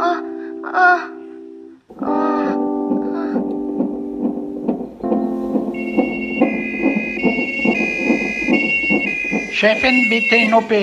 Chefin, bitte in OP.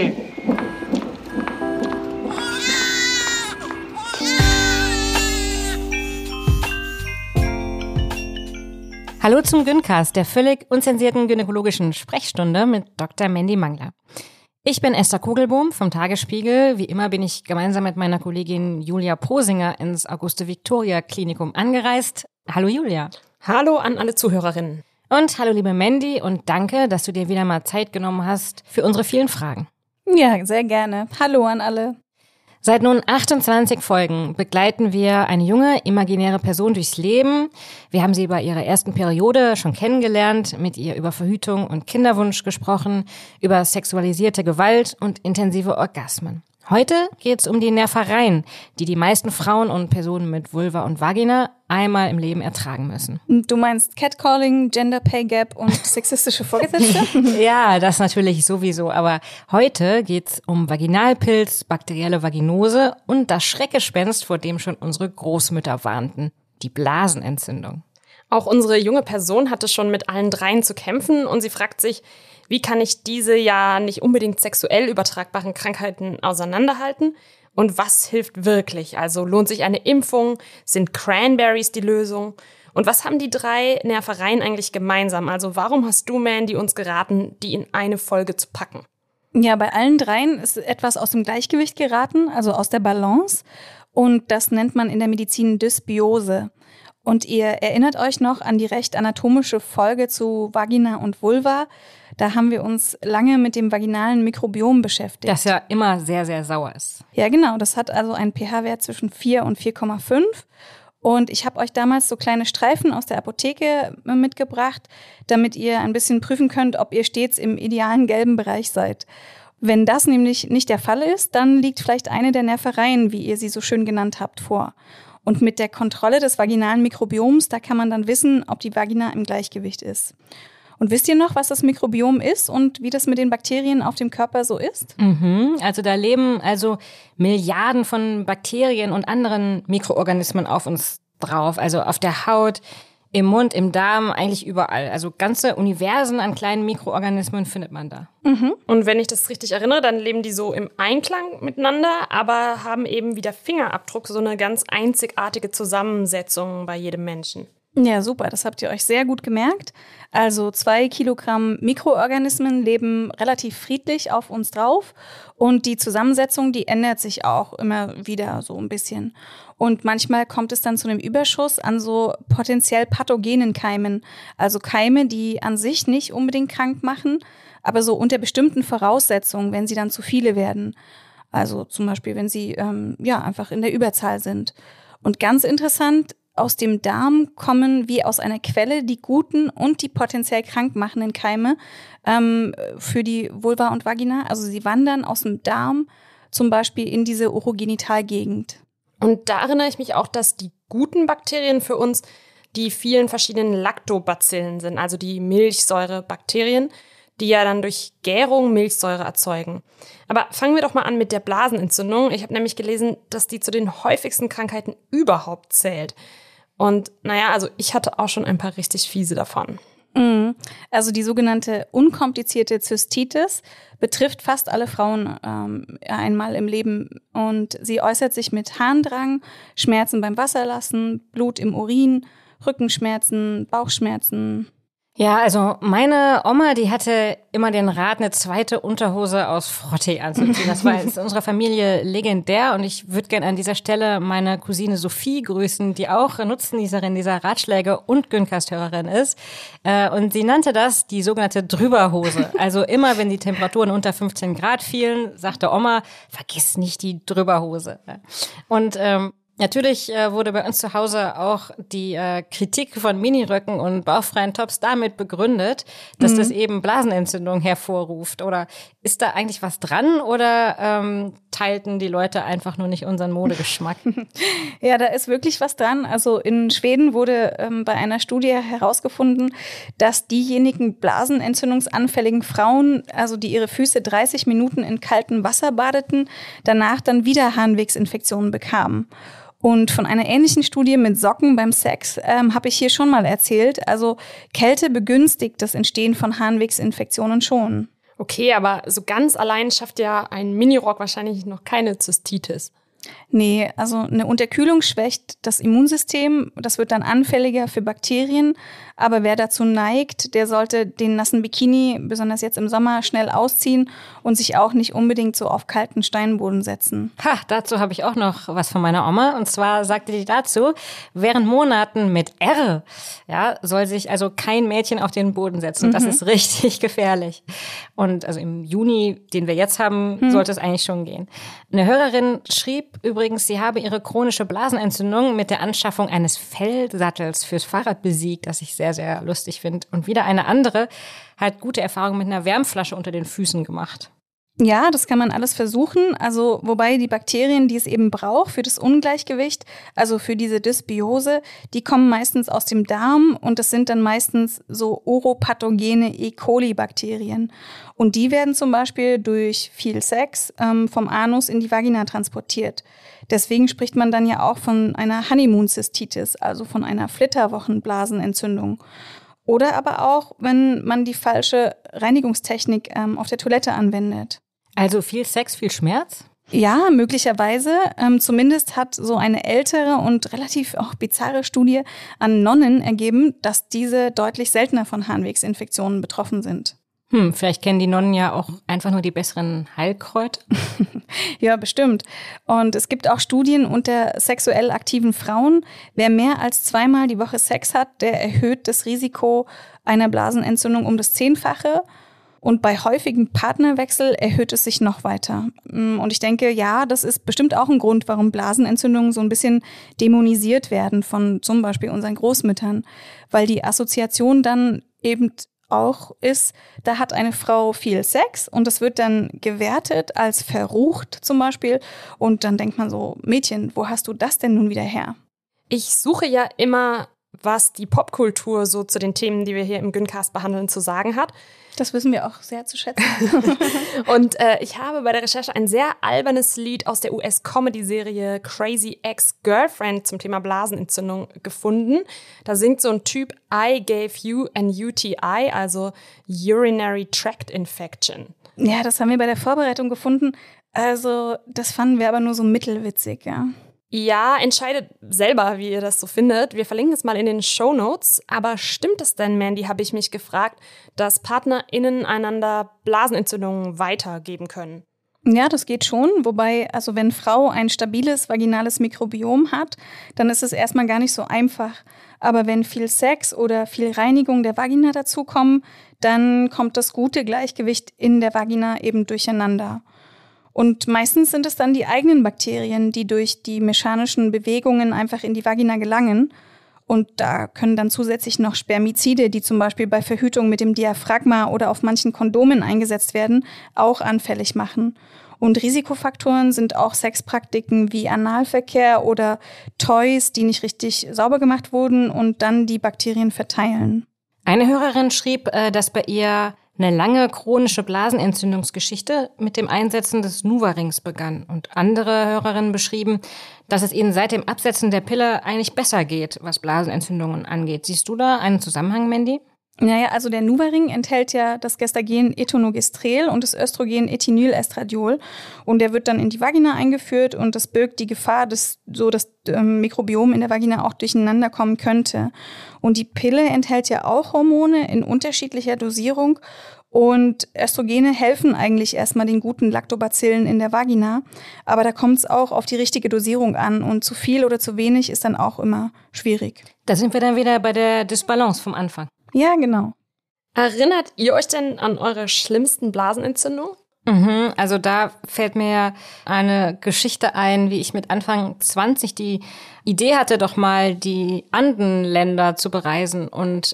Hallo zum Gyncast, der völlig unzensierten gynäkologischen Sprechstunde mit Dr. Mandy Mangler. Ich bin Esther Kugelbohm vom Tagesspiegel. Wie immer bin ich gemeinsam mit meiner Kollegin Julia Posinger ins Auguste-Victoria-Klinikum angereist. Hallo Julia. Hallo an alle Zuhörerinnen. Und hallo liebe Mandy und danke, dass du dir wieder mal Zeit genommen hast für unsere vielen Fragen. Ja, sehr gerne. Hallo an alle. Seit nun 28 Folgen begleiten wir eine junge, imaginäre Person durchs Leben. Wir haben sie bei ihrer ersten Periode schon kennengelernt, mit ihr über Verhütung und Kinderwunsch gesprochen, über sexualisierte Gewalt und intensive Orgasmen. Heute geht es um die Nervereien, die die meisten Frauen und Personen mit Vulva und Vagina einmal im Leben ertragen müssen. Du meinst Catcalling, Gender Pay Gap und sexistische Vorgesetzte? Ja, das natürlich sowieso. Aber heute geht's um Vaginalpilz, bakterielle Vaginose und das Schreckgespenst, vor dem schon unsere Großmütter warnten, die Blasenentzündung. Auch unsere junge Person hatte schon mit allen dreien zu kämpfen und sie fragt sich, wie kann ich diese ja nicht unbedingt sexuell übertragbaren Krankheiten auseinanderhalten? Und was hilft wirklich? Also lohnt sich eine Impfung? Sind Cranberries die Lösung? Und was haben die drei Nervereien eigentlich gemeinsam? Also warum hast du, Mandy, uns geraten, die in eine Folge zu packen? Ja, bei allen dreien ist etwas aus dem Gleichgewicht geraten, also aus der Balance. Und das nennt man in der Medizin Dysbiose. Und ihr erinnert euch noch an die recht anatomische Folge zu Vagina und Vulva. Da haben wir uns lange mit dem vaginalen Mikrobiom beschäftigt. Das ja immer sehr, sehr sauer ist. Ja, genau. Das hat also einen pH-Wert zwischen 4 und 4,5. Und ich habe euch damals so kleine Streifen aus der Apotheke mitgebracht, damit ihr ein bisschen prüfen könnt, ob ihr stets im idealen gelben Bereich seid. Wenn das nämlich nicht der Fall ist, dann liegt vielleicht eine der Nervereien, wie ihr sie so schön genannt habt, vor. Und mit der Kontrolle des vaginalen Mikrobioms, da kann man dann wissen, ob die Vagina im Gleichgewicht ist. Und wisst ihr noch, was das Mikrobiom ist und wie das mit den Bakterien auf dem Körper so ist? Also da leben also Milliarden von Bakterien und anderen Mikroorganismen auf uns drauf. Also auf der Haut, im Mund, im Darm, eigentlich überall. Also ganze Universen an kleinen Mikroorganismen findet man da. Und wenn ich das richtig erinnere, dann leben die so im Einklang miteinander, aber haben eben wie der Fingerabdruck so eine ganz einzigartige Zusammensetzung bei jedem Menschen. Ja, super, das habt ihr euch sehr gut gemerkt. Also 2 Kilogramm Mikroorganismen leben relativ friedlich auf uns drauf und die Zusammensetzung, die ändert sich auch immer wieder so ein bisschen. Und manchmal kommt es dann zu einem Überschuss an so potenziell pathogenen Keimen, also Keime, die an sich nicht unbedingt krank machen, aber so unter bestimmten Voraussetzungen, wenn sie dann zu viele werden. Also zum Beispiel, wenn sie einfach in der Überzahl sind. Und ganz interessant, aus dem Darm kommen wie aus einer Quelle die guten und die potenziell krank machenden Keime für die Vulva und Vagina. Also sie wandern aus dem Darm zum Beispiel in diese Urogenitalgegend. Und da erinnere ich mich auch, dass die guten Bakterien für uns die vielen verschiedenen Lactobacillen sind, also die Milchsäurebakterien, die ja dann durch Gärung Milchsäure erzeugen. Aber fangen wir doch mal an mit der Blasenentzündung. Ich habe nämlich gelesen, dass die zu den häufigsten Krankheiten überhaupt zählt. Und also ich hatte auch schon ein paar richtig fiese davon. Also die sogenannte unkomplizierte Zystitis betrifft fast alle Frauen einmal im Leben. Und sie äußert sich mit Harndrang, Schmerzen beim Wasserlassen, Blut im Urin, Rückenschmerzen, Bauchschmerzen. Ja, also meine Oma, die hatte immer den Rat, eine zweite Unterhose aus Frottee anzuziehen. Das war in unserer Familie legendär und ich würde gerne an dieser Stelle meine Cousine Sophie grüßen, die auch Nutznießerin dieser Ratschläge und Gyncast-Hörerin ist. Und sie nannte das die sogenannte Drüberhose. Also immer, wenn die Temperaturen unter 15 Grad fielen, sagte Oma, vergiss nicht die Drüberhose. Und Natürlich wurde bei uns zu Hause auch die Kritik von Miniröcken und bauchfreien Tops damit begründet, dass das eben Blasenentzündung hervorruft. Oder ist da eigentlich was dran oder teilten die Leute einfach nur nicht unseren Modegeschmack? Ja, da ist wirklich was dran. Also in Schweden wurde bei einer Studie herausgefunden, dass diejenigen blasenentzündungsanfälligen Frauen, also die ihre Füße 30 Minuten in kaltem Wasser badeten, danach dann wieder Harnwegsinfektionen bekamen. Und von einer ähnlichen Studie mit Socken beim Sex habe ich hier schon mal erzählt. Also Kälte begünstigt das Entstehen von Harnwegsinfektionen schon. Okay, aber so ganz allein schafft ja ein Minirock wahrscheinlich noch keine Zystitis. Nee, also eine Unterkühlung schwächt das Immunsystem, das wird dann anfälliger für Bakterien. Aber wer dazu neigt, der sollte den nassen Bikini, besonders jetzt im Sommer, schnell ausziehen und sich auch nicht unbedingt so auf kalten Steinboden setzen. Dazu habe ich auch noch was von meiner Oma. Und zwar sagte die dazu, während Monaten mit R, soll sich also kein Mädchen auf den Boden setzen. Das ist richtig gefährlich. Und also im Juni, den wir jetzt haben, sollte es eigentlich schon gehen. Eine Hörerin schrieb übrigens, sie habe ihre chronische Blasenentzündung mit der Anschaffung eines Fellsattels fürs Fahrrad besiegt, das ich sehr, sehr lustig finde. Und wieder eine andere hat gute Erfahrungen mit einer Wärmflasche unter den Füßen gemacht. Ja, das kann man alles versuchen. Also, wobei die Bakterien, die es eben braucht für das Ungleichgewicht, also für diese Dysbiose, die kommen meistens aus dem Darm und das sind dann meistens so oropathogene E. coli-Bakterien. Und die werden zum Beispiel durch viel Sex vom Anus in die Vagina transportiert. Deswegen spricht man dann ja auch von einer Honeymoon-Zystitis, also von einer Flitterwochenblasenentzündung. Oder aber auch, wenn man die falsche Reinigungstechnik auf der Toilette anwendet. Also viel Sex, viel Schmerz? Ja, möglicherweise. Zumindest hat so eine ältere und relativ auch bizarre Studie an Nonnen ergeben, dass diese deutlich seltener von Harnwegsinfektionen betroffen sind. Vielleicht kennen die Nonnen ja auch einfach nur die besseren Heilkräuter. Ja, bestimmt. Und es gibt auch Studien unter sexuell aktiven Frauen. Wer mehr als 2-mal die Woche Sex hat, der erhöht das Risiko einer Blasenentzündung um das 10-fache. Und bei häufigem Partnerwechsel erhöht es sich noch weiter. Und ich denke, ja, das ist bestimmt auch ein Grund, warum Blasenentzündungen so ein bisschen dämonisiert werden von zum Beispiel unseren Großmüttern. Weil die Assoziation dann eben auch ist, da hat eine Frau viel Sex und das wird dann gewertet als verrucht zum Beispiel. Und dann denkt man so, Mädchen, wo hast du das denn nun wieder her? Ich suche ja immer, was die Popkultur so zu den Themen, die wir hier im Gyncast behandeln, zu sagen hat. Das wissen wir auch sehr zu schätzen. Und ich habe bei der Recherche ein sehr albernes Lied aus der US-Comedy-Serie Crazy Ex-Girlfriend zum Thema Blasenentzündung gefunden. Da singt so ein Typ, I gave you an UTI, also Urinary Tract Infection. Ja, das haben wir bei der Vorbereitung gefunden. Also das fanden wir aber nur so mittelwitzig, ja. Ja, entscheidet selber, wie ihr das so findet. Wir verlinken es mal in den Shownotes. Aber stimmt es denn, Mandy, habe ich mich gefragt, dass PartnerInnen einander Blasenentzündungen weitergeben können? Ja, das geht schon. Wobei, also wenn Frau ein stabiles vaginales Mikrobiom hat, dann ist es erstmal gar nicht so einfach. Aber wenn viel Sex oder viel Reinigung der Vagina dazukommen, dann kommt das gute Gleichgewicht in der Vagina eben durcheinander. Und meistens sind es dann die eigenen Bakterien, die durch die mechanischen Bewegungen einfach in die Vagina gelangen. Und da können dann zusätzlich noch Spermizide, die zum Beispiel bei Verhütung mit dem Diaphragma oder auf manchen Kondomen eingesetzt werden, auch anfällig machen. Und Risikofaktoren sind auch Sexpraktiken wie Analverkehr oder Toys, die nicht richtig sauber gemacht wurden und dann die Bakterien verteilen. Eine Hörerin schrieb, dass bei ihr eine lange chronische Blasenentzündungsgeschichte mit dem Einsetzen des NuvaRings begann. Und andere Hörerinnen beschrieben, dass es ihnen seit dem Absetzen der Pille eigentlich besser geht, was Blasenentzündungen angeht. Siehst du da einen Zusammenhang, Mandy? Naja, also der NuvaRing enthält ja das Gestagen Etonogestrel und das Östrogen Ethinylestradiol. Und der wird dann in die Vagina eingeführt und das birgt die Gefahr, dass so das Mikrobiom in der Vagina auch durcheinander kommen könnte. Und die Pille enthält ja auch Hormone in unterschiedlicher Dosierung. Und Östrogene helfen eigentlich erstmal den guten Lactobacillen in der Vagina. Aber da kommt es auch auf die richtige Dosierung an. Und zu viel oder zu wenig ist dann auch immer schwierig. Da sind wir dann wieder bei der Dysbalance vom Anfang. Ja, genau. Erinnert ihr euch denn an eure schlimmsten Blasenentzündungen? Also da fällt mir eine Geschichte ein, wie ich mit Anfang 20 die Idee hatte, doch mal die Andenländer zu bereisen. Und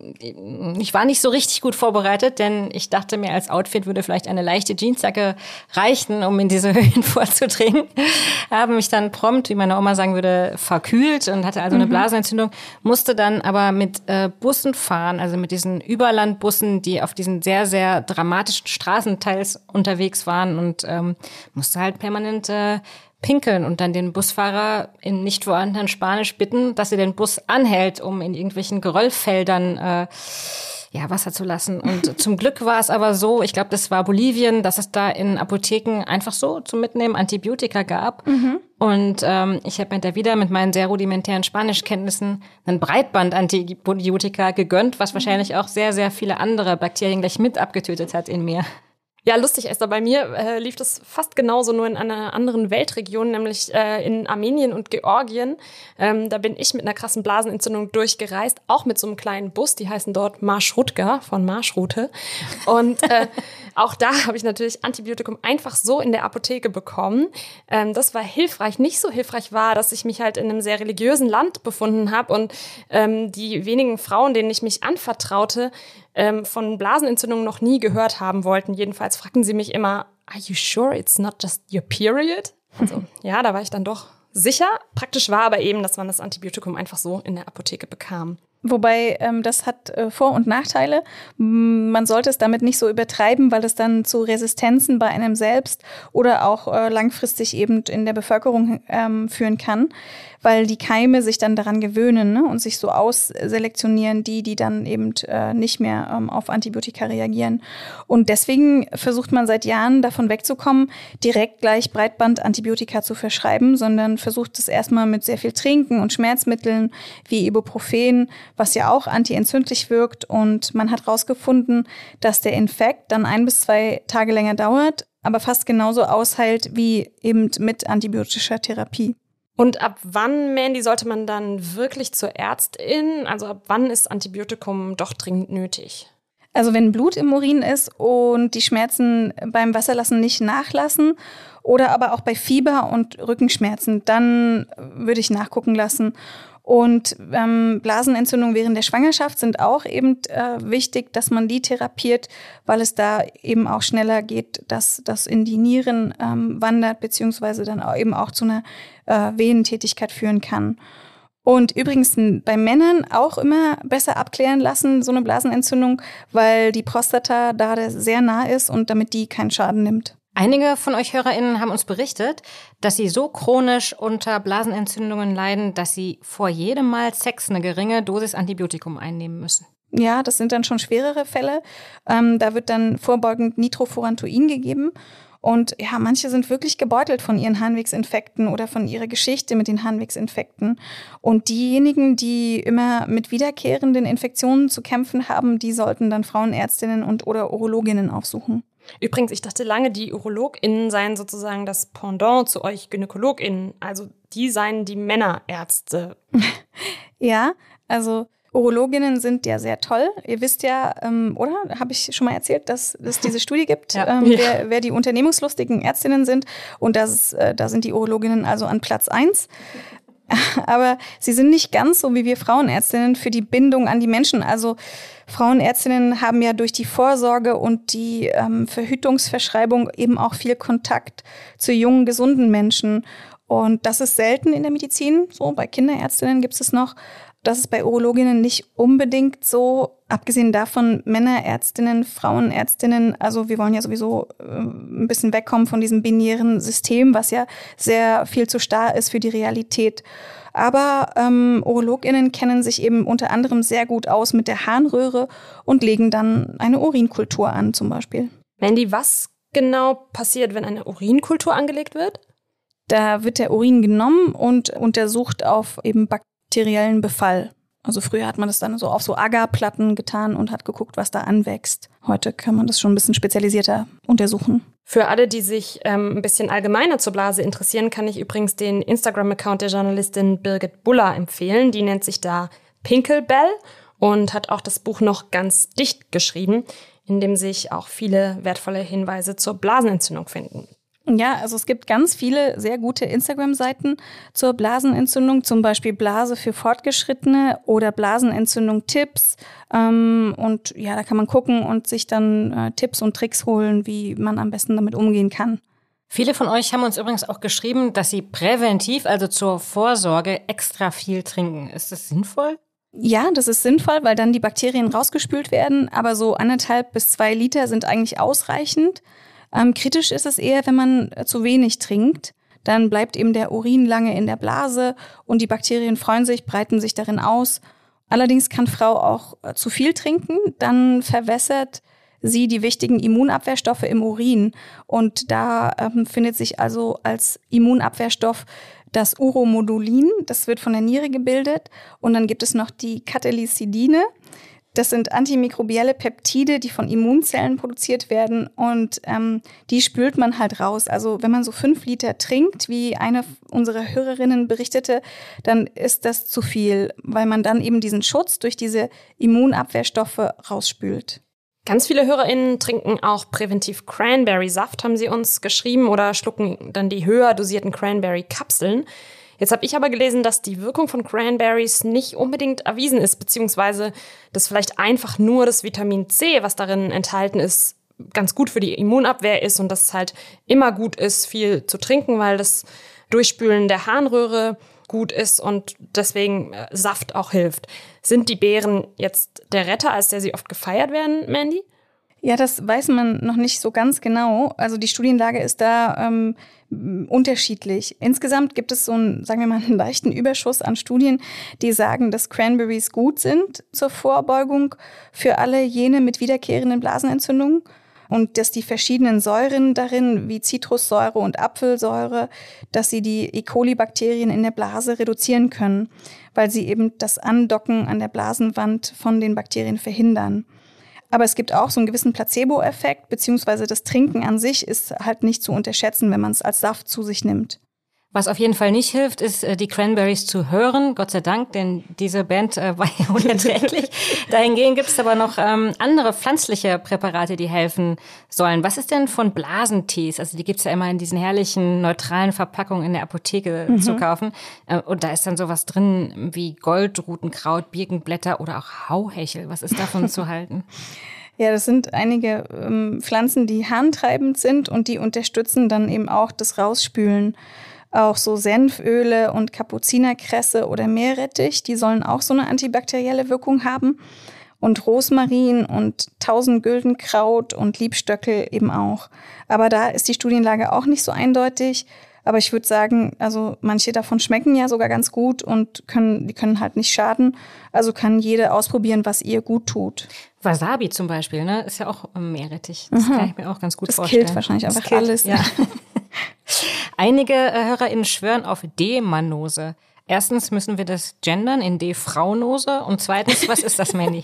ich war nicht so richtig gut vorbereitet, denn ich dachte mir, als Outfit würde vielleicht eine leichte Jeansjacke reichen, um in diese Höhen vorzudringen. Habe mich dann prompt, wie meine Oma sagen würde, verkühlt und hatte also eine Blasenentzündung, musste dann aber mit Bussen fahren, also mit diesen Überlandbussen, die auf diesen sehr, sehr dramatischen Straßen teils unterwegs waren und musste halt permanent pinkeln und dann den Busfahrer in nicht vorhandenen Spanisch bitten, dass er den Bus anhält, um in irgendwelchen Geröllfeldern Wasser zu lassen. Und zum Glück war es aber so, ich glaube, das war Bolivien, dass es da in Apotheken einfach so zum Mitnehmen Antibiotika gab. Und ich habe mir da wieder mit meinen sehr rudimentären Spanischkenntnissen ein Breitband-Antibiotika gegönnt, was wahrscheinlich auch sehr, sehr viele andere Bakterien gleich mit abgetötet hat in mir. Ja, lustig, Esther. Bei mir lief das fast genauso, nur in einer anderen Weltregion, nämlich in Armenien und Georgien. Da bin ich mit einer krassen Blasenentzündung durchgereist, auch mit so einem kleinen Bus. Die heißen dort Marschrutka von Marschroute. Und auch da habe ich natürlich Antibiotikum einfach so in der Apotheke bekommen. Das war hilfreich. Nicht so hilfreich war, dass ich mich halt in einem sehr religiösen Land befunden habe und die wenigen Frauen, denen ich mich anvertraute, von Blasenentzündungen noch nie gehört haben wollten. Jedenfalls fragten sie mich immer, are you sure it's not just your period? Also ja, da war ich dann doch sicher. Praktisch war aber eben, dass man das Antibiotikum einfach so in der Apotheke bekam. Wobei das hat Vor- und Nachteile. Man sollte es damit nicht so übertreiben, weil es dann zu Resistenzen bei einem selbst oder auch langfristig eben in der Bevölkerung führen kann, weil die Keime sich dann daran gewöhnen, ne, und sich so ausselektionieren, die dann eben nicht mehr auf Antibiotika reagieren. Und deswegen versucht man seit Jahren davon wegzukommen, direkt gleich Breitband-Antibiotika zu verschreiben, sondern versucht es erstmal mit sehr viel Trinken und Schmerzmitteln wie Ibuprofen, was ja auch antientzündlich wirkt. Und man hat herausgefunden, dass der Infekt dann 1 bis 2 Tage länger dauert, aber fast genauso ausheilt wie eben mit antibiotischer Therapie. Und ab wann, Mandy, sollte man dann wirklich zur Ärztin? Also ab wann ist Antibiotikum doch dringend nötig? Also wenn Blut im Urin ist und die Schmerzen beim Wasserlassen nicht nachlassen oder aber auch bei Fieber und Rückenschmerzen, dann würde ich nachgucken lassen. Und Blasenentzündungen während der Schwangerschaft sind auch eben wichtig, dass man die therapiert, weil es da eben auch schneller geht, dass das in die Nieren wandert, beziehungsweise dann auch eben auch zu einer Venentätigkeit führen kann. Und übrigens bei Männern auch immer besser abklären lassen, so eine Blasenentzündung, weil die Prostata da sehr nah ist und damit die keinen Schaden nimmt. Einige von euch HörerInnen haben uns berichtet, dass sie so chronisch unter Blasenentzündungen leiden, dass sie vor jedem Mal Sex eine geringe Dosis Antibiotikum einnehmen müssen. Ja, das sind dann schon schwerere Fälle. Da wird dann vorbeugend Nitrofurantoin gegeben. Und ja, manche sind wirklich gebeutelt von ihren Harnwegsinfekten oder von ihrer Geschichte mit den Harnwegsinfekten. Und diejenigen, die immer mit wiederkehrenden Infektionen zu kämpfen haben, die sollten dann Frauenärztinnen und oder Urologinnen aufsuchen. Übrigens, ich dachte lange, die UrologInnen seien sozusagen das Pendant zu euch GynäkologInnen. Also die seien die Männerärzte. Ja, also Urologinnen sind ja sehr toll. Ihr wisst ja, oder? Habe ich schon mal erzählt, dass es diese Studie gibt, Ja. wer die unternehmungslustigen Ärztinnen sind. Und da sind die Urologinnen also an Platz 1. Aber sie sind nicht ganz so wie wir Frauenärztinnen für die Bindung an die Menschen. Also Frauenärztinnen haben ja durch die Vorsorge und die Verhütungsverschreibung eben auch viel Kontakt zu jungen, gesunden Menschen. Und das ist selten in der Medizin. So, bei Kinderärztinnen gibt es noch. Das ist bei Urologinnen nicht unbedingt so. Abgesehen davon, Männerärztinnen, Frauenärztinnen, also wir wollen ja sowieso ein bisschen wegkommen von diesem binären System, was ja sehr viel zu starr ist für die Realität. Aber UrologInnen kennen sich eben unter anderem sehr gut aus mit der Harnröhre und legen dann eine Urinkultur an zum Beispiel. Mandy, was genau passiert, wenn eine Urinkultur angelegt wird? Da wird der Urin genommen und untersucht auf eben bakteriellen Befall. Also früher hat man das dann so auf so Agarplatten getan und hat geguckt, was da anwächst. Heute kann man das schon ein bisschen spezialisierter untersuchen. Für alle, die sich ein bisschen allgemeiner zur Blase interessieren, kann ich übrigens den Instagram-Account der Journalistin Birgit Buller empfehlen. Die nennt sich da Pinkelbell und hat auch das Buch noch ganz dicht geschrieben. in dem sich auch viele wertvolle Hinweise zur Blasenentzündung finden. Ja, also es gibt ganz viele sehr gute Instagram-Seiten zur Blasenentzündung, zum Beispiel Blase für Fortgeschrittene oder Blasenentzündung-Tipps. Und ja, da kann man gucken und sich dann Tipps und Tricks holen, wie man am besten damit umgehen kann. Viele von euch haben uns übrigens auch geschrieben, dass sie präventiv, also zur Vorsorge, extra viel trinken. Ist das sinnvoll? Ja, das ist sinnvoll, weil dann die Bakterien rausgespült werden, aber so 1,5 bis 2 Liter sind eigentlich ausreichend. Kritisch ist es eher, wenn man zu wenig trinkt. Dann bleibt eben der Urin lange in der Blase und die Bakterien freuen sich, breiten sich darin aus. Allerdings kann Frau auch zu viel trinken, dann verwässert sie die wichtigen Immunabwehrstoffe im Urin. Und da findet sich also als Immunabwehrstoff das Uromodulin, das wird von der Niere gebildet. Und dann gibt es noch die Catelicidine. Das sind antimikrobielle Peptide, die von Immunzellen produziert werden und die spült man halt raus. Also wenn man so 5 Liter trinkt, wie eine unserer Hörerinnen berichtete, dann ist das zu viel, weil man dann eben diesen Schutz durch diese Immunabwehrstoffe rausspült. Ganz viele HörerInnen trinken auch präventiv Cranberry-Saft, haben sie uns geschrieben, oder schlucken dann die höher dosierten Cranberry-Kapseln. Jetzt habe ich aber gelesen, dass die Wirkung von Cranberries nicht unbedingt erwiesen ist, beziehungsweise dass vielleicht einfach nur das Vitamin C, was darin enthalten ist, ganz gut für die Immunabwehr ist und dass es halt immer gut ist, viel zu trinken, weil das Durchspülen der Harnröhre gut ist und deswegen Saft auch hilft. Sind die Beeren jetzt der Retter, als der sie oft gefeiert werden, Mandy? Ja, das weiß man noch nicht so ganz genau. Also die Studienlage ist da unterschiedlich. Insgesamt gibt es so einen, sagen wir mal, einen leichten Überschuss an Studien, die sagen, dass Cranberries gut sind zur Vorbeugung für alle jene mit wiederkehrenden Blasenentzündungen und dass die verschiedenen Säuren darin, wie Zitrussäure und Apfelsäure, dass sie die E. coli-Bakterien in der Blase reduzieren können, weil sie eben das Andocken an der Blasenwand von den Bakterien verhindern. Aber es gibt auch so einen gewissen Placebo-Effekt, beziehungsweise das Trinken an sich ist halt nicht zu unterschätzen, wenn man es als Saft zu sich nimmt. Was auf jeden Fall nicht hilft, ist, die Cranberries zu hören, Gott sei Dank, denn diese Band war ja unerträglich. Dahingehend gibt es aber noch andere pflanzliche Präparate, die helfen sollen. Was ist denn von Blasentees? Also die gibt's ja immer in diesen herrlichen, neutralen Verpackungen in der Apotheke zu kaufen. Und da ist dann sowas drin wie Goldrutenkraut, Birkenblätter oder auch Hauhechel. Was ist davon zu halten? Ja, das sind einige Pflanzen, die harntreibend sind und die unterstützen dann eben auch das Rausspülen. Auch so Senföle und Kapuzinerkresse oder Meerrettich, die sollen auch so eine antibakterielle Wirkung haben. Und Rosmarin und Tausendgüldenkraut und Liebstöckel eben auch. Aber da ist die Studienlage auch nicht so eindeutig. Aber ich würde sagen, also manche davon schmecken ja sogar ganz gut und die können halt nicht schaden. Also kann jede ausprobieren, was ihr gut tut. Wasabi zum Beispiel, ne, ist ja auch Meerrettich. Das kann ich mir auch ganz gut vorstellen. Das killt wahrscheinlich einfach alles. Ja. Einige HörerInnen schwören auf D-Mannose. Erstens müssen wir das gendern in D-Fraunose und zweitens, was ist das, Mandy?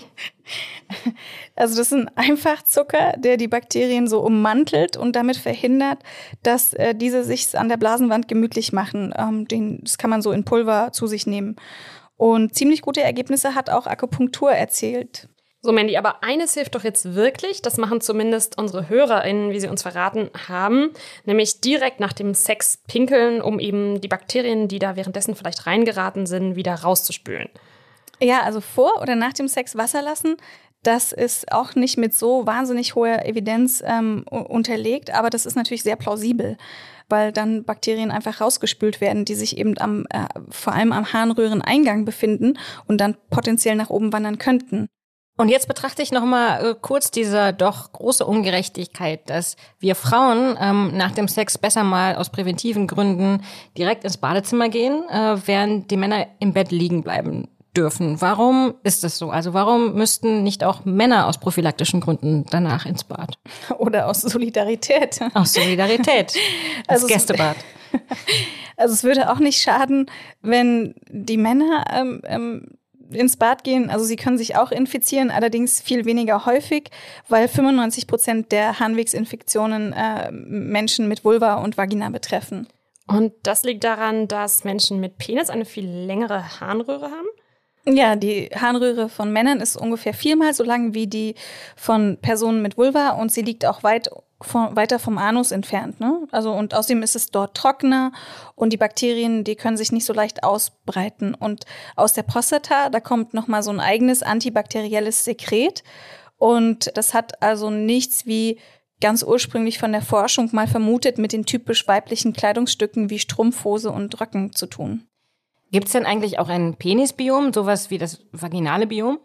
Also das ist ein Einfachzucker, der die Bakterien so ummantelt und damit verhindert, dass diese sich an der Blasenwand gemütlich machen. Das kann man so in Pulver zu sich nehmen. Und ziemlich gute Ergebnisse hat auch Akupunktur erzielt. So, Mandy, aber eines hilft doch jetzt wirklich, das machen zumindest unsere HörerInnen, wie sie uns verraten haben, nämlich direkt nach dem Sex pinkeln, um eben die Bakterien, die da währenddessen vielleicht reingeraten sind, wieder rauszuspülen. Ja, also vor oder nach dem Sex Wasser lassen, das ist auch nicht mit so wahnsinnig hoher Evidenz unterlegt, aber das ist natürlich sehr plausibel, weil dann Bakterien einfach rausgespült werden, die sich eben vor allem am Harnröhreneingang befinden und dann potenziell nach oben wandern könnten. Und jetzt betrachte ich noch mal kurz diese doch große Ungerechtigkeit, dass wir Frauen nach dem Sex besser mal aus präventiven Gründen direkt ins Badezimmer gehen, während die Männer im Bett liegen bleiben dürfen. Warum ist das so? Also warum müssten nicht auch Männer aus prophylaktischen Gründen danach ins Bad? Oder aus Solidarität. Aus Solidarität. Das Gästebad. Also es würde auch nicht schaden, wenn die Männer ins Bad gehen. Also sie können sich auch infizieren, allerdings viel weniger häufig, weil 95% der Harnwegsinfektionen Menschen mit Vulva und Vagina betreffen. Und das liegt daran, dass Menschen mit Penis eine viel längere Harnröhre haben? Ja, die Harnröhre von Männern ist ungefähr 4-mal so lang wie die von Personen mit Vulva und sie liegt auch weiter vom Anus entfernt, ne? Also und außerdem ist es dort trockener und die Bakterien, die können sich nicht so leicht ausbreiten. Und aus der Prostata, da kommt nochmal so ein eigenes antibakterielles Sekret und das hat also nichts wie ganz ursprünglich von der Forschung mal vermutet mit den typisch weiblichen Kleidungsstücken wie Strumpfhose und Röcken zu tun. Gibt es denn eigentlich auch ein Penisbiom, sowas wie das vaginale Biom?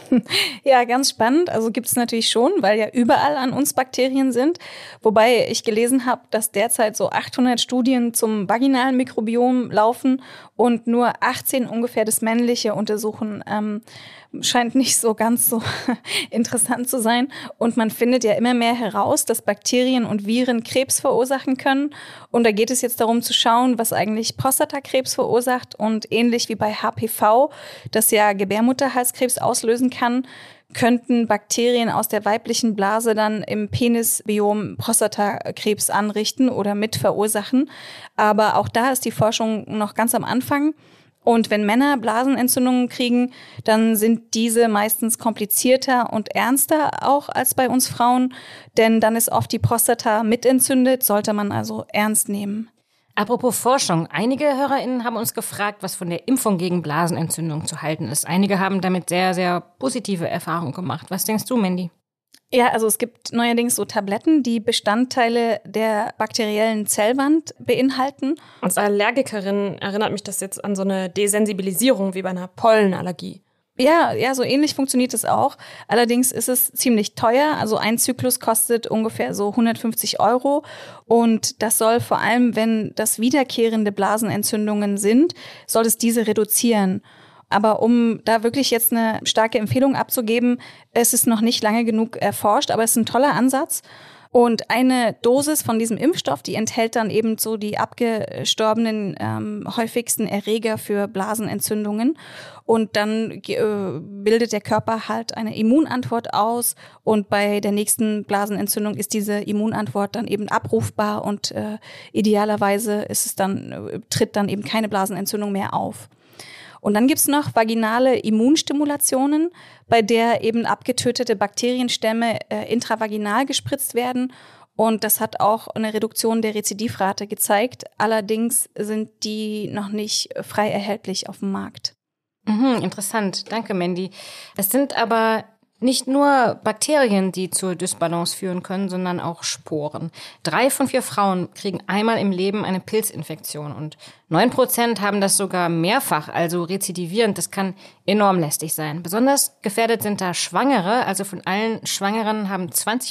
Ja, ganz spannend. Also gibt es natürlich schon, weil ja überall an uns Bakterien sind. Wobei ich gelesen habe, dass derzeit so 800 Studien zum vaginalen Mikrobiom laufen und nur 18 ungefähr das männliche untersuchen. Scheint nicht so ganz so interessant zu sein. Und man findet ja immer mehr heraus, dass Bakterien und Viren Krebs verursachen können. Und da geht es jetzt darum zu schauen, was eigentlich Prostatakrebs verursacht. Und ähnlich wie bei HPV, das ja Gebärmutterhalskrebs auslösen kann, könnten Bakterien aus der weiblichen Blase dann im Penisbiom Prostatakrebs anrichten oder mit verursachen. Aber auch da ist die Forschung noch ganz am Anfang. Und wenn Männer Blasenentzündungen kriegen, dann sind diese meistens komplizierter und ernster auch als bei uns Frauen, denn dann ist oft die Prostata mitentzündet, sollte man also ernst nehmen. Apropos Forschung, einige HörerInnen haben uns gefragt, was von der Impfung gegen Blasenentzündung zu halten ist. Einige haben damit sehr, sehr positive Erfahrungen gemacht. Was denkst du, Mandy? Ja, also es gibt neuerdings so Tabletten, die Bestandteile der bakteriellen Zellwand beinhalten. Als Allergikerin erinnert mich das jetzt an so eine Desensibilisierung wie bei einer Pollenallergie. Ja, so ähnlich funktioniert es auch. Allerdings ist es ziemlich teuer. Also ein Zyklus kostet ungefähr so 150 €. Und das soll vor allem, wenn das wiederkehrende Blasenentzündungen sind, soll es diese reduzieren. Aber um da wirklich jetzt eine starke Empfehlung abzugeben, es ist noch nicht lange genug erforscht, aber es ist ein toller Ansatz. Und eine Dosis von diesem Impfstoff, die enthält dann eben so die abgestorbenen häufigsten Erreger für Blasenentzündungen. Und dann bildet der Körper halt eine Immunantwort aus. Und bei der nächsten Blasenentzündung ist diese Immunantwort dann eben abrufbar und idealerweise tritt dann eben keine Blasenentzündung mehr auf. Und dann gibt's noch vaginale Immunstimulationen, bei der eben abgetötete Bakterienstämme intravaginal gespritzt werden. Und das hat auch eine Reduktion der Rezidivrate gezeigt. Allerdings sind die noch nicht frei erhältlich auf dem Markt. Interessant. Danke, Mandy. Es sind aber nicht nur Bakterien, die zur Dysbalance führen können, sondern auch Sporen. 3 von 4 Frauen kriegen einmal im Leben eine Pilzinfektion und 9% haben das sogar mehrfach, also rezidivierend. Das kann enorm lästig sein. Besonders gefährdet sind da Schwangere. Also von allen Schwangeren haben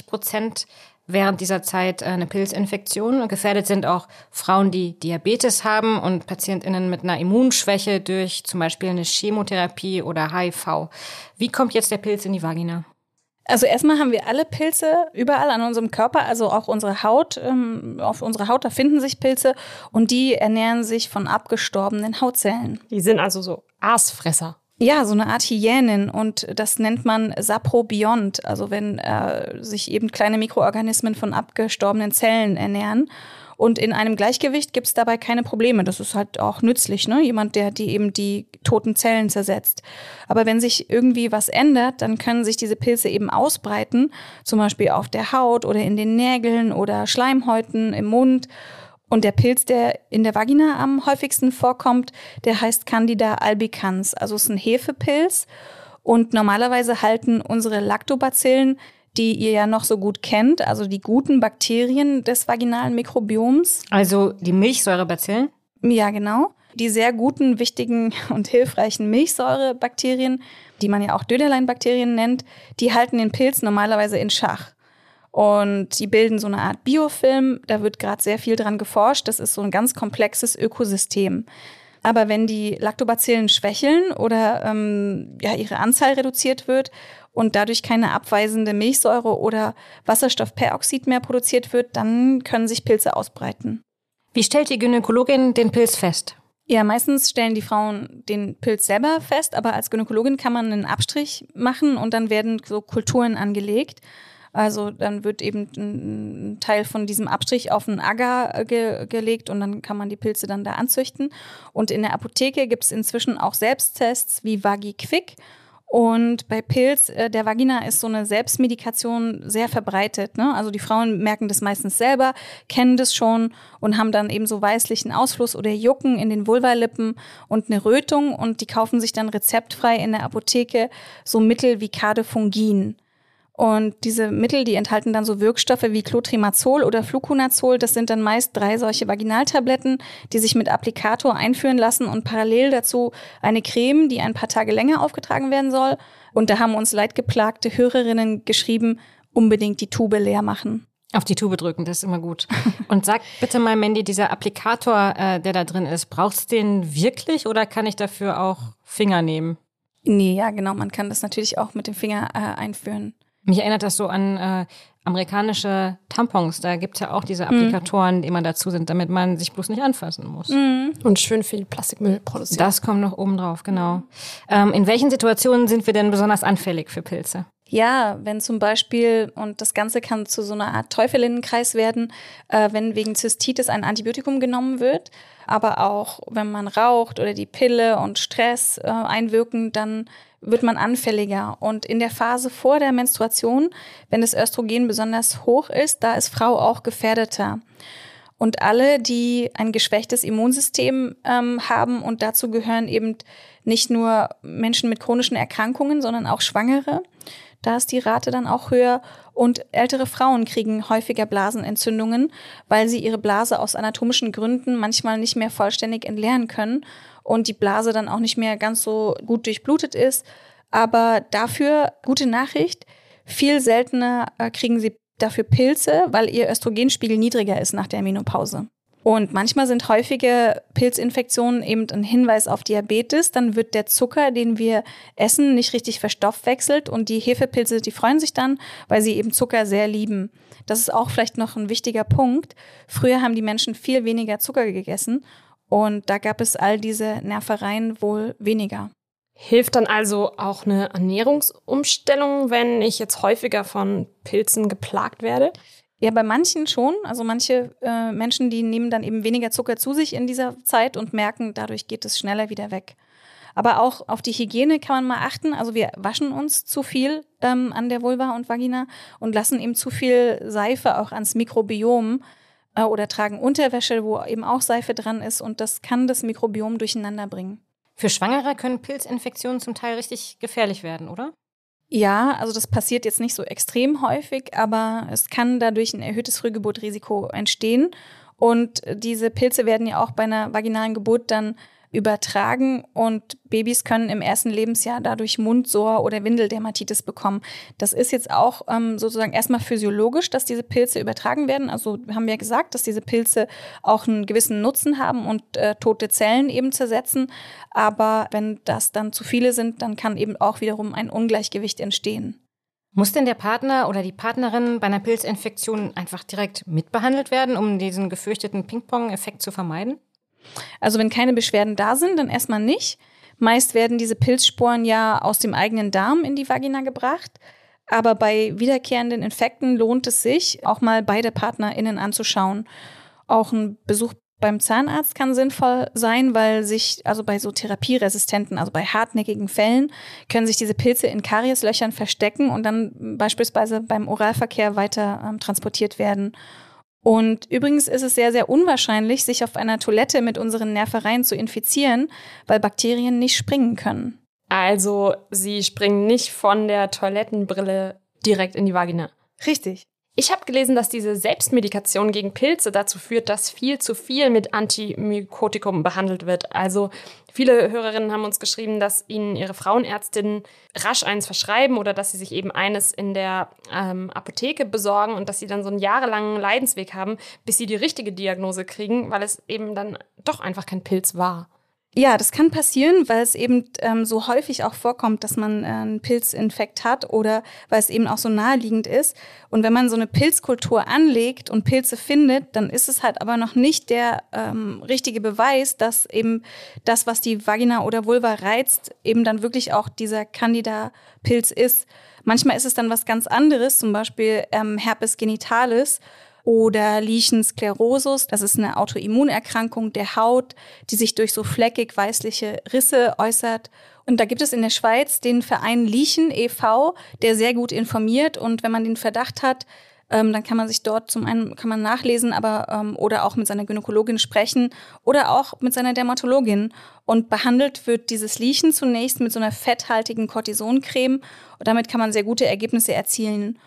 20% während dieser Zeit eine Pilzinfektion. Und gefährdet sind auch Frauen, die Diabetes haben und PatientInnen mit einer Immunschwäche durch zum Beispiel eine Chemotherapie oder HIV. Wie kommt jetzt der Pilz in die Vagina? Also erstmal haben wir alle Pilze überall an unserem Körper, also auch unsere Haut. Auf unserer Haut, da finden sich Pilze und die ernähren sich von abgestorbenen Hautzellen. Die sind also so Aasfresser. Ja, so eine Art Hyänen und das nennt man Saprobiont, also wenn sich eben kleine Mikroorganismen von abgestorbenen Zellen ernähren. Und in einem Gleichgewicht gibt's dabei keine Probleme. Das ist halt auch nützlich, ne? Jemand, der die toten Zellen zersetzt. Aber wenn sich irgendwie was ändert, dann können sich diese Pilze eben ausbreiten, zum Beispiel auf der Haut oder in den Nägeln oder Schleimhäuten im Mund. Und der Pilz, der in der Vagina am häufigsten vorkommt, der heißt Candida albicans. Also es ist ein Hefepilz. Und normalerweise halten unsere Lactobacillen, die ihr ja noch so gut kennt, also die guten Bakterien des vaginalen Mikrobioms. Also die Milchsäurebacillen? Ja, genau. Die sehr guten, wichtigen und hilfreichen Milchsäurebakterien, die man ja auch Döderlein-Bakterien nennt, die halten den Pilz normalerweise in Schach. Und die bilden so eine Art Biofilm, da wird gerade sehr viel dran geforscht. Das ist so ein ganz komplexes Ökosystem. Aber wenn die Lactobacillen schwächeln oder ihre Anzahl reduziert wird und dadurch keine abweisende Milchsäure oder Wasserstoffperoxid mehr produziert wird, dann können sich Pilze ausbreiten. Wie stellt die Gynäkologin den Pilz fest? Ja, meistens stellen die Frauen den Pilz selber fest, aber als Gynäkologin kann man einen Abstrich machen und dann werden so Kulturen angelegt. Also dann wird eben ein Teil von diesem Abstrich auf einen Agar gelegt und dann kann man die Pilze dann da anzüchten. Und in der Apotheke gibt es inzwischen auch Selbsttests wie VagiQuick. Und bei Pilz der Vagina ist so eine Selbstmedikation sehr verbreitet, ne? Also die Frauen merken das meistens selber, kennen das schon und haben dann eben so weißlichen Ausfluss oder Jucken in den Vulvalippen und eine Rötung und die kaufen sich dann rezeptfrei in der Apotheke so Mittel wie Cadefungin. Und diese Mittel, die enthalten dann so Wirkstoffe wie Clotrimazol oder Fluconazol. Das sind dann meist 3 solche Vaginaltabletten, die sich mit Applikator einführen lassen und parallel dazu eine Creme, die ein paar Tage länger aufgetragen werden soll. Und da haben uns leidgeplagte Hörerinnen geschrieben, unbedingt die Tube leer machen. Auf die Tube drücken, das ist immer gut. Und sag bitte mal, Mandy, dieser Applikator, der da drin ist, brauchst du den wirklich oder kann ich dafür auch Finger nehmen? Nee, ja genau, man kann das natürlich auch mit dem Finger einführen. Mich erinnert das so an amerikanische Tampons. Da gibt's ja auch diese Applikatoren, die immer dazu sind, damit man sich bloß nicht anfassen muss. Und schön viel Plastikmüll produziert. Das kommt noch oben drauf, genau. In welchen Situationen sind wir denn besonders anfällig für Pilze? Ja, wenn zum Beispiel, und das Ganze kann zu so einer Art Teufelinnenkreis werden, wenn wegen Zystitis ein Antibiotikum genommen wird, aber auch wenn man raucht oder die Pille und Stress einwirken, dann wird man anfälliger. Und in der Phase vor der Menstruation, wenn das Östrogen besonders hoch ist, da ist Frau auch gefährdeter. Und alle, die ein geschwächtes Immunsystem haben, und dazu gehören eben nicht nur Menschen mit chronischen Erkrankungen, sondern auch Schwangere, da ist die Rate dann auch höher. Und ältere Frauen kriegen häufiger Blasenentzündungen, weil sie ihre Blase aus anatomischen Gründen manchmal nicht mehr vollständig entleeren können und die Blase dann auch nicht mehr ganz so gut durchblutet ist. Aber dafür, gute Nachricht, viel seltener kriegen sie dafür Pilze, weil ihr Östrogenspiegel niedriger ist nach der Menopause. Und manchmal sind häufige Pilzinfektionen eben ein Hinweis auf Diabetes. Dann wird der Zucker, den wir essen, nicht richtig verstoffwechselt. Und die Hefepilze, die freuen sich dann, weil sie eben Zucker sehr lieben. Das ist auch vielleicht noch ein wichtiger Punkt. Früher haben die Menschen viel weniger Zucker gegessen. Und da gab es all diese Nervereien wohl weniger. Hilft dann also auch eine Ernährungsumstellung, wenn ich jetzt häufiger von Pilzen geplagt werde? Ja, bei manchen schon. Also manche Menschen, die nehmen dann eben weniger Zucker zu sich in dieser Zeit und merken, dadurch geht es schneller wieder weg. Aber auch auf die Hygiene kann man mal achten. Also wir waschen uns zu viel an der Vulva und Vagina und lassen eben zu viel Seife auch ans Mikrobiom oder tragen Unterwäsche, wo eben auch Seife dran ist. Und das kann das Mikrobiom durcheinander bringen. Für Schwangere können Pilzinfektionen zum Teil richtig gefährlich werden, oder? Ja, also das passiert jetzt nicht so extrem häufig, aber es kann dadurch ein erhöhtes Frühgeburtrisiko entstehen. Und diese Pilze werden ja auch bei einer vaginalen Geburt dann übertragen und Babys können im ersten Lebensjahr dadurch Mundsår oder Windeldermatitis bekommen. Das ist jetzt auch sozusagen erstmal physiologisch, dass diese Pilze übertragen werden. Also haben wir ja gesagt, dass diese Pilze auch einen gewissen Nutzen haben und tote Zellen eben zersetzen. Aber wenn das dann zu viele sind, dann kann eben auch wiederum ein Ungleichgewicht entstehen. Muss denn der Partner oder die Partnerin bei einer Pilzinfektion einfach direkt mitbehandelt werden, um diesen gefürchteten Ping-Pong-Effekt zu vermeiden? Also wenn keine Beschwerden da sind, dann erstmal nicht. Meist werden diese Pilzsporen ja aus dem eigenen Darm in die Vagina gebracht. Aber bei wiederkehrenden Infekten lohnt es sich, auch mal beide PartnerInnen anzuschauen. Auch ein Besuch beim Zahnarzt kann sinnvoll sein, weil sich, also bei so therapieresistenten, also bei hartnäckigen Fällen, können sich diese Pilze in Karieslöchern verstecken und dann beispielsweise beim Oralverkehr weiter transportiert werden. Und übrigens ist es sehr, sehr unwahrscheinlich, sich auf einer Toilette mit unseren Nervereien zu infizieren, weil Bakterien nicht springen können. Also sie springen nicht von der Toilettenbrille direkt in die Vagina. Richtig. Ich habe gelesen, dass diese Selbstmedikation gegen Pilze dazu führt, dass viel zu viel mit Antimykotikum behandelt wird. Also viele Hörerinnen haben uns geschrieben, dass ihnen ihre Frauenärztinnen rasch eins verschreiben oder dass sie sich eben eines in der Apotheke besorgen und dass sie dann so einen jahrelangen Leidensweg haben, bis sie die richtige Diagnose kriegen, weil es eben dann doch einfach kein Pilz war. Ja, das kann passieren, weil es eben so häufig auch vorkommt, dass man einen Pilzinfekt hat oder weil es eben auch so naheliegend ist. Und wenn man so eine Pilzkultur anlegt und Pilze findet, dann ist es halt aber noch nicht der richtige Beweis, dass eben das, was die Vagina oder Vulva reizt, eben dann wirklich auch dieser Candida-Pilz ist. Manchmal ist es dann was ganz anderes, zum Beispiel Herpes genitalis oder Lichen sclerosus. Das ist eine Autoimmunerkrankung der Haut, die sich durch so fleckig-weißliche Risse äußert. Und da gibt es in der Schweiz den Verein Lichen e.V., der sehr gut informiert. Und wenn man den Verdacht hat, dann kann man sich dort zum einen kann man nachlesen, aber oder auch mit seiner Gynäkologin sprechen oder auch mit seiner Dermatologin. Und behandelt wird dieses Lichen zunächst mit so einer fetthaltigen Cortisoncreme. Und damit kann man sehr gute Ergebnisse erzielen.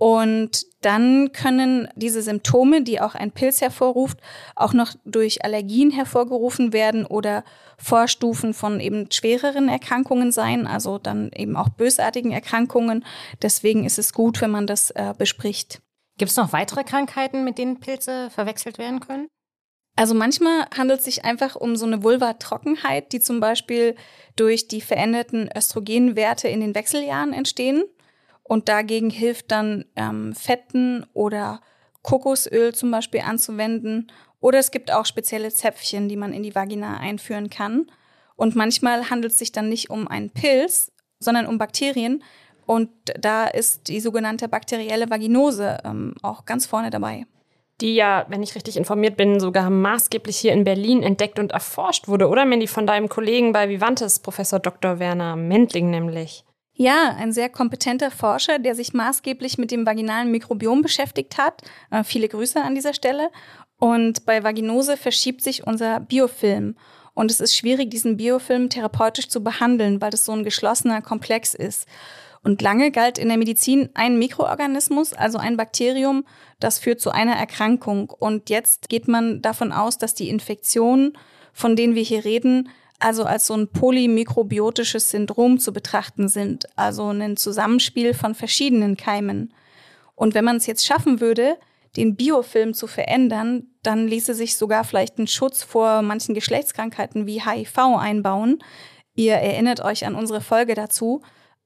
Und dann können diese Symptome, die auch ein Pilz hervorruft, auch noch durch Allergien hervorgerufen werden oder Vorstufen von eben schwereren Erkrankungen sein, also dann eben auch bösartigen Erkrankungen. Deswegen ist es gut, wenn man das bespricht. Gibt es noch weitere Krankheiten, mit denen Pilze verwechselt werden können? Also manchmal handelt es sich einfach um so eine Vulvatrockenheit, die zum Beispiel durch die veränderten Östrogenwerte in den Wechseljahren entstehen. Und dagegen hilft dann Fetten oder Kokosöl zum Beispiel anzuwenden. Oder es gibt auch spezielle Zäpfchen, die man in die Vagina einführen kann. Und manchmal handelt es sich dann nicht um einen Pilz, sondern um Bakterien. Und da ist die sogenannte bakterielle Vaginose auch ganz vorne dabei. Die ja, wenn ich richtig informiert bin, sogar maßgeblich hier in Berlin entdeckt und erforscht wurde, oder Mandy, von deinem Kollegen bei Vivantes, Professor Dr. Werner Mendling nämlich. Ja, ein sehr kompetenter Forscher, der sich maßgeblich mit dem vaginalen Mikrobiom beschäftigt hat. Viele Grüße an dieser Stelle. Und bei Vaginose verschiebt sich unser Biofilm. Und es ist schwierig, diesen Biofilm therapeutisch zu behandeln, weil das so ein geschlossener Komplex ist. Und lange galt in der Medizin ein Mikroorganismus, also ein Bakterium, das führt zu einer Erkrankung. Und jetzt geht man davon aus, dass die Infektionen, von denen wir hier reden, also als so ein polymikrobiotisches Syndrom zu betrachten sind, also ein Zusammenspiel von verschiedenen Keimen. Und wenn man es jetzt schaffen würde, den Biofilm zu verändern, dann ließe sich sogar vielleicht ein Schutz vor manchen Geschlechtskrankheiten wie HIV einbauen. Ihr erinnert euch an unsere Folge dazu.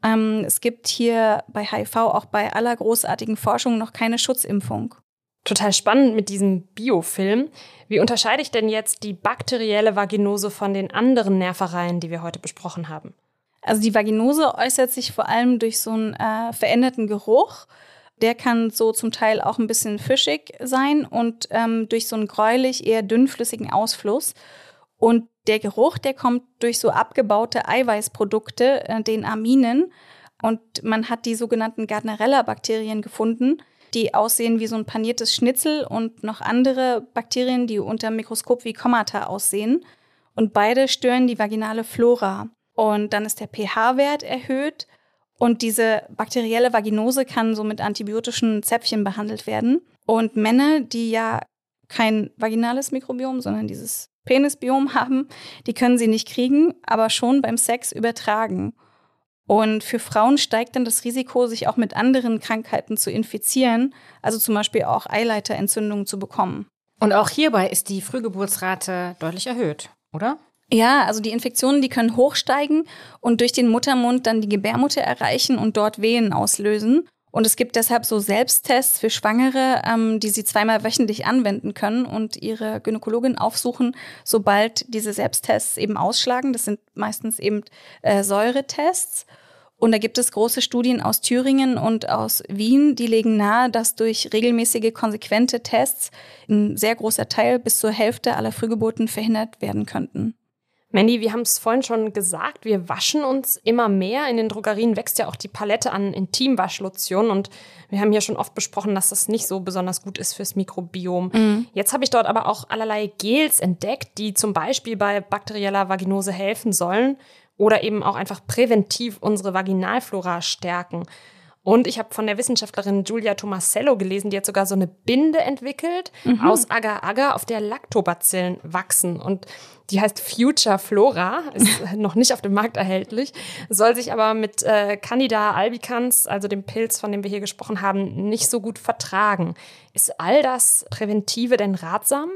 Es gibt hier bei HIV auch bei aller großartigen Forschung noch keine Schutzimpfung. Total spannend mit diesem Biofilm. Wie unterscheide ich denn jetzt die bakterielle Vaginose von den anderen Nervereien, die wir heute besprochen haben? Also die Vaginose äußert sich vor allem durch so einen veränderten Geruch. Der kann so zum Teil auch ein bisschen fischig sein und durch so einen gräulich, eher dünnflüssigen Ausfluss. Und der Geruch, der kommt durch so abgebaute Eiweißprodukte, den Aminen. Und man hat die sogenannten Gardnerella-Bakterien gefunden, die aussehen wie so ein paniertes Schnitzel und noch andere Bakterien, die unter dem Mikroskop wie Kommata aussehen. Und beide stören die vaginale Flora. Und dann ist der pH-Wert erhöht und diese bakterielle Vaginose kann so mit antibiotischen Zäpfchen behandelt werden. Und Männer, die ja kein vaginales Mikrobiom, sondern dieses Penisbiom haben, die können sie nicht kriegen, aber schon beim Sex übertragen. Und für Frauen steigt dann das Risiko, sich auch mit anderen Krankheiten zu infizieren, also zum Beispiel auch Eileiterentzündungen zu bekommen. Und auch hierbei ist die Frühgeburtsrate deutlich erhöht, oder? Ja, also die Infektionen, die können hochsteigen und durch den Muttermund dann die Gebärmutter erreichen und dort Wehen auslösen. Und es gibt deshalb so Selbsttests für Schwangere, die sie 2-mal wöchentlich anwenden können und ihre Gynäkologin aufsuchen, sobald diese Selbsttests eben ausschlagen. Das sind meistens eben Säuretests. Und da gibt es große Studien aus Thüringen und aus Wien, die legen nahe, dass durch regelmäßige, konsequente Tests ein sehr großer Teil, bis zur Hälfte aller Frühgeburten verhindert werden könnten. Mandy, wir haben es vorhin schon gesagt, wir waschen uns immer mehr. In den Drogerien wächst ja auch die Palette an Intimwaschlotionen und wir haben hier schon oft besprochen, dass das nicht so besonders gut ist fürs Mikrobiom. Jetzt habe ich dort aber auch allerlei Gels entdeckt, die zum Beispiel bei bakterieller Vaginose helfen sollen oder eben auch einfach präventiv unsere Vaginalflora stärken. Und ich habe von der Wissenschaftlerin Giulia Tomasello gelesen, die hat sogar so eine Binde entwickelt aus Agar-Agar, auf der Lactobacillen wachsen. Und die heißt Future Flora, ist noch nicht auf dem Markt erhältlich, soll sich aber mit Candida albicans, also dem Pilz, von dem wir hier gesprochen haben, nicht so gut vertragen. Ist all das Präventive denn ratsam?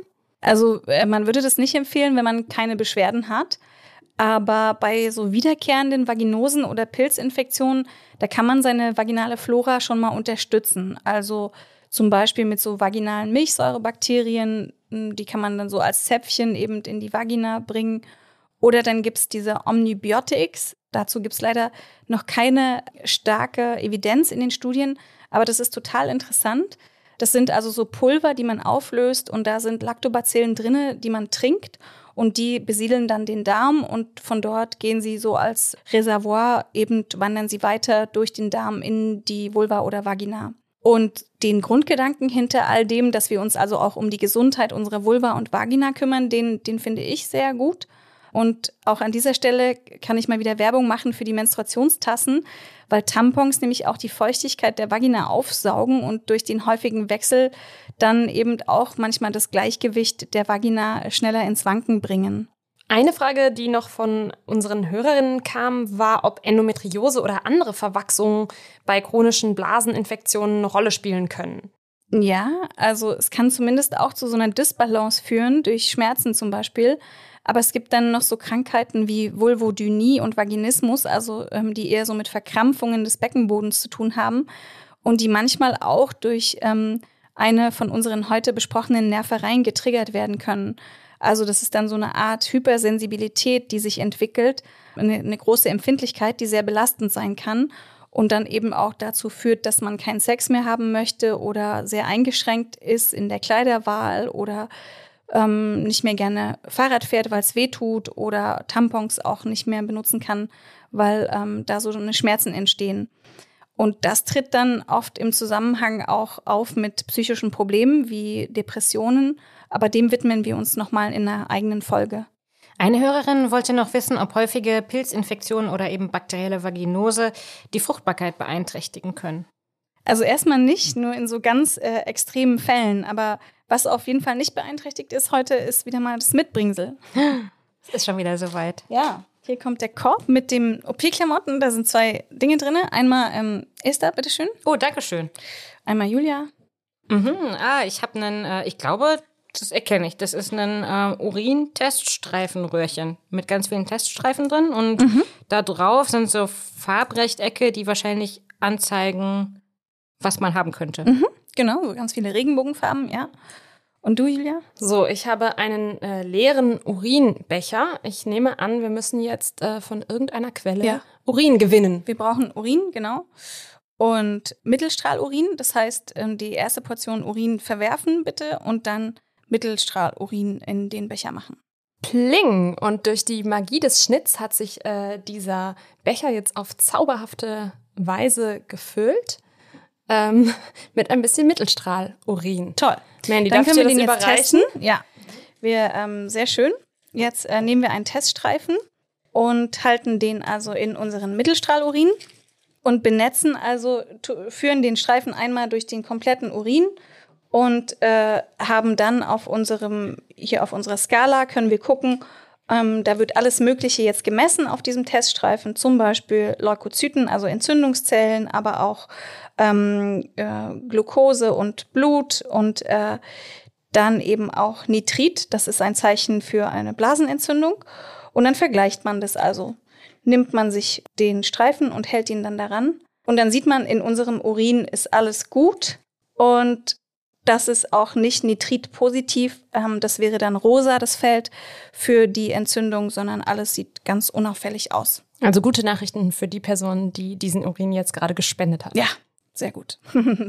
Also man würde das nicht empfehlen, wenn man keine Beschwerden hat. Aber bei so wiederkehrenden Vaginosen oder Pilzinfektionen, da kann man seine vaginale Flora schon mal unterstützen. Also zum Beispiel mit so vaginalen Milchsäurebakterien, die kann man dann so als Zäpfchen eben in die Vagina bringen. Oder dann gibt es diese Omnibiotics. Dazu gibt es leider noch keine starke Evidenz in den Studien, aber das ist total interessant. Das sind also so Pulver, die man auflöst und da sind Lactobacillen drin, die man trinkt und die besiedeln dann den Darm und von dort gehen sie so als Reservoir, eben wandern sie weiter durch den Darm in die Vulva oder Vagina. Und den Grundgedanken hinter all dem, dass wir uns also auch um die Gesundheit unserer Vulva und Vagina kümmern, den finde ich sehr gut. Und auch an dieser Stelle kann ich mal wieder Werbung machen für die Menstruationstassen, weil Tampons nämlich auch die Feuchtigkeit der Vagina aufsaugen und durch den häufigen Wechsel dann eben auch manchmal das Gleichgewicht der Vagina schneller ins Wanken bringen. Eine Frage, die noch von unseren Hörerinnen kam, war, ob Endometriose oder andere Verwachsungen bei chronischen Blaseninfektionen eine Rolle spielen können. Ja, also es kann zumindest auch zu so einer Dysbalance führen, durch Schmerzen zum Beispiel. Aber es gibt dann noch so Krankheiten wie Vulvodynie und Vaginismus, also die eher so mit Verkrampfungen des Beckenbodens zu tun haben und die manchmal auch durch eine von unseren heute besprochenen Nervereien getriggert werden können. Also das ist dann so eine Art Hypersensibilität, die sich entwickelt, eine große Empfindlichkeit, die sehr belastend sein kann und dann eben auch dazu führt, dass man keinen Sex mehr haben möchte oder sehr eingeschränkt ist in der Kleiderwahl oder nicht mehr gerne Fahrrad fährt, weil es weh tut oder Tampons auch nicht mehr benutzen kann, weil da so eine Schmerzen entstehen. Und das tritt dann oft im Zusammenhang auch auf mit psychischen Problemen wie Depressionen, aber dem widmen wir uns nochmal in einer eigenen Folge. Eine Hörerin wollte noch wissen, ob häufige Pilzinfektionen oder eben bakterielle Vaginose die Fruchtbarkeit beeinträchtigen können. Also erstmal nicht, nur in so ganz extremen Fällen, aber was auf jeden Fall nicht beeinträchtigt ist heute, ist wieder mal das Mitbringsel. Es ist schon wieder soweit. Ja, hier kommt der Korb mit den OP-Klamotten. Da sind 2 Dinge drin. Einmal Esther, bitteschön. Oh, danke schön. Einmal Julia. Ich habe einen, ich glaube, das erkenne ich. Das ist ein Urin-Teststreifenröhrchen mit ganz vielen Teststreifen drin. Und da drauf sind so Farbrechtecke, die wahrscheinlich anzeigen, was man haben könnte. Genau, so ganz viele Regenbogenfarben, ja. Und du, Julia? So, ich habe einen leeren Urinbecher. Ich nehme an, wir müssen jetzt von irgendeiner Quelle Urin gewinnen. Wir brauchen Urin, genau. Und Mittelstrahlurin, das heißt, die erste Portion Urin verwerfen bitte und dann Mittelstrahlurin in den Becher machen. Pling! Und durch die Magie des Schnitts hat sich dieser Becher jetzt auf zauberhafte Weise gefüllt. Mit ein bisschen Mittelstrahlurin. Toll. Mandy, dann können wir den jetzt testen. Ja, sehr schön. Jetzt nehmen wir einen Teststreifen und halten den also in unseren Mittelstrahlurin und benetzen, also führen den Streifen einmal durch den kompletten Urin und haben dann auf unserer Skala können wir gucken, da wird alles Mögliche jetzt gemessen auf diesem Teststreifen, zum Beispiel Leukozyten, also Entzündungszellen, aber auch Glucose und Blut und dann eben auch Nitrit, das ist ein Zeichen für eine Blasenentzündung. Und dann vergleicht man das also. Nimmt man sich den Streifen und hält ihn dann daran. Und dann sieht man, in unserem Urin ist alles gut und das ist auch nicht nitritpositiv. Das wäre dann rosa, das Feld für die Entzündung, sondern alles sieht ganz unauffällig aus. Also gute Nachrichten für die Person, die diesen Urin jetzt gerade gespendet hat. Ja, sehr gut.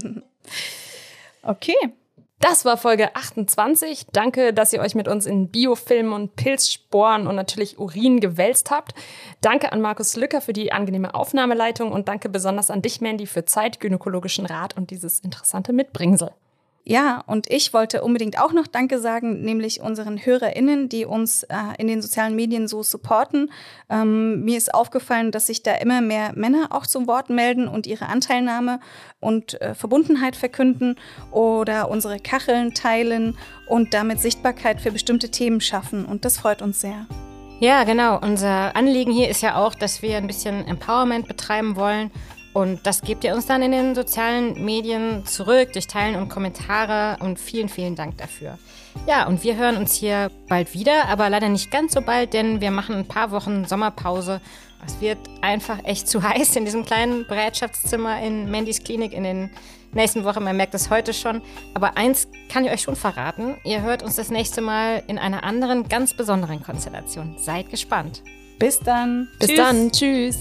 Okay. Das war Folge 28. Danke, dass ihr euch mit uns in Biofilm und Pilzsporen und natürlich Urin gewälzt habt. Danke an Markus Lücker für die angenehme Aufnahmeleitung und danke besonders an dich, Mandy, für Zeit, gynäkologischen Rat und dieses interessante Mitbringsel. Ja, und ich wollte unbedingt auch noch Danke sagen, nämlich unseren HörerInnen, die uns in den sozialen Medien so supporten. Mir ist aufgefallen, dass sich da immer mehr Männer auch zum Wort melden und ihre Anteilnahme und Verbundenheit verkünden oder unsere Kacheln teilen und damit Sichtbarkeit für bestimmte Themen schaffen. Und das freut uns sehr. Ja, genau. Unser Anliegen hier ist ja auch, dass wir ein bisschen Empowerment betreiben wollen. Und das gebt ihr uns dann in den sozialen Medien zurück, durch Teilen und Kommentare. Und vielen, vielen Dank dafür. Ja, und wir hören uns hier bald wieder, aber leider nicht ganz so bald, denn wir machen ein paar Wochen Sommerpause. Es wird einfach echt zu heiß in diesem kleinen Bereitschaftszimmer in Mandys Klinik in den nächsten Wochen. Man merkt es heute schon. Aber eins kann ich euch schon verraten. Ihr hört uns das nächste Mal in einer anderen, ganz besonderen Konstellation. Seid gespannt. Bis dann. Bis dann. Tschüss.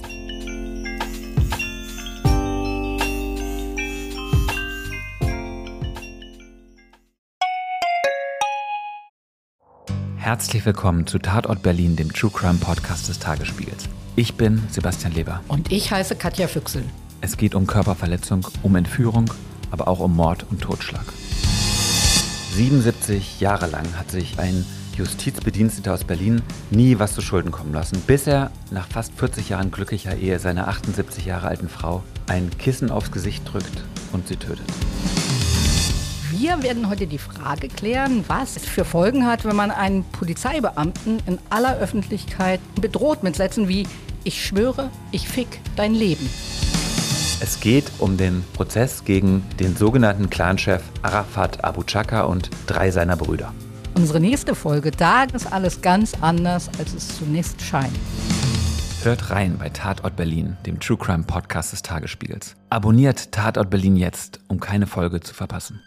Herzlich willkommen zu Tatort Berlin, dem True Crime Podcast des Tagesspiegels. Ich bin Sebastian Leber. Und ich heiße Katja Füchsel. Es geht um Körperverletzung, um Entführung, aber auch um Mord und Totschlag. 77 Jahre lang hat sich ein Justizbediensteter aus Berlin nie was zu Schulden kommen lassen, bis er nach fast 40 Jahren glücklicher Ehe seiner 78 Jahre alten Frau ein Kissen aufs Gesicht drückt und sie tötet. Wir werden heute die Frage klären, was es für Folgen hat, wenn man einen Polizeibeamten in aller Öffentlichkeit bedroht mit Sätzen wie „Ich schwöre, ich fick dein Leben". Es geht um den Prozess gegen den sogenannten Clanchef Arafat Abu Chaka und 3 seiner Brüder. Unsere nächste Folge, da ist alles ganz anders, als es zunächst scheint. Hört rein bei Tatort Berlin, dem True Crime Podcast des Tagesspiegels. Abonniert Tatort Berlin jetzt, um keine Folge zu verpassen.